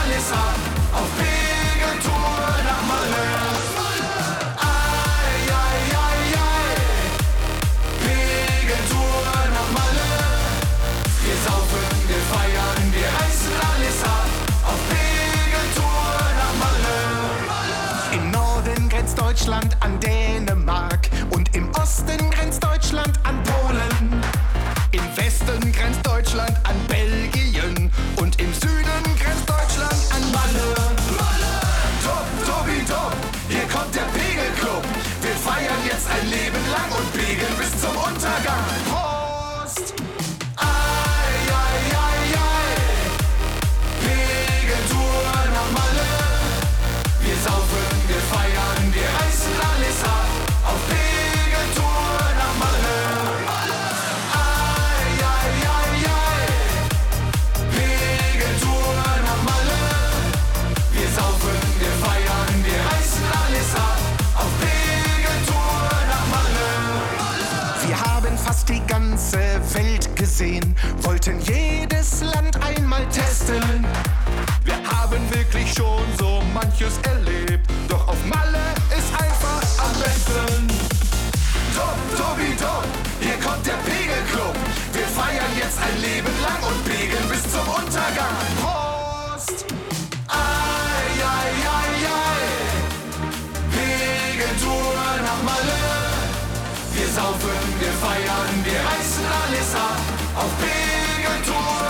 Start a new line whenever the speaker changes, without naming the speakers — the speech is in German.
alles ab auf Pegeltour nach Malle. Ei, ei, ei, ei, Pegeltour nach Malle. Wir saufen, wir feiern, wir reißen alles ab auf Pegeltour nach Malle.
Im Norden grenzt Deutschland an Dänemark und im Osten grenzt Deutschland an Polen. Im Westen grenzt Deutschland an Belgien und im Süden grenzt Deutschland an Malle.
Top, Tobi, top, hier kommt der Pegelclub. Wir feiern jetzt ein Leben lang und pegeln bis zum Untergang. Prost! Ei, ei, ei, ei, Pegeltour nach Malle. Wir saufen, wir feiern, wir reißen alles ab auf Pegeltour nach Malle. Ei, ei, ei, ei, Pegeltour nach Malle. Wir saufen, wir feiern, wir reißen alles ab auf Pegeltour nach Malle.
Wir haben fast die ganze Welt gesehen, wollten jedes Land einmal testen. Wir haben wirklich schon so manches erlebt, doch auf Malle ist einfach am besten.
Top, Tobi, top, hier kommt der Pegelclub. Wir feiern jetzt ein Leben lang und pegeln bis zum Untergang. Prost! Ei, ei, ei, ei, Pegeltour nach Malle. Wir saufen, wir feiern, wir reißen alles ab auf Pegeltour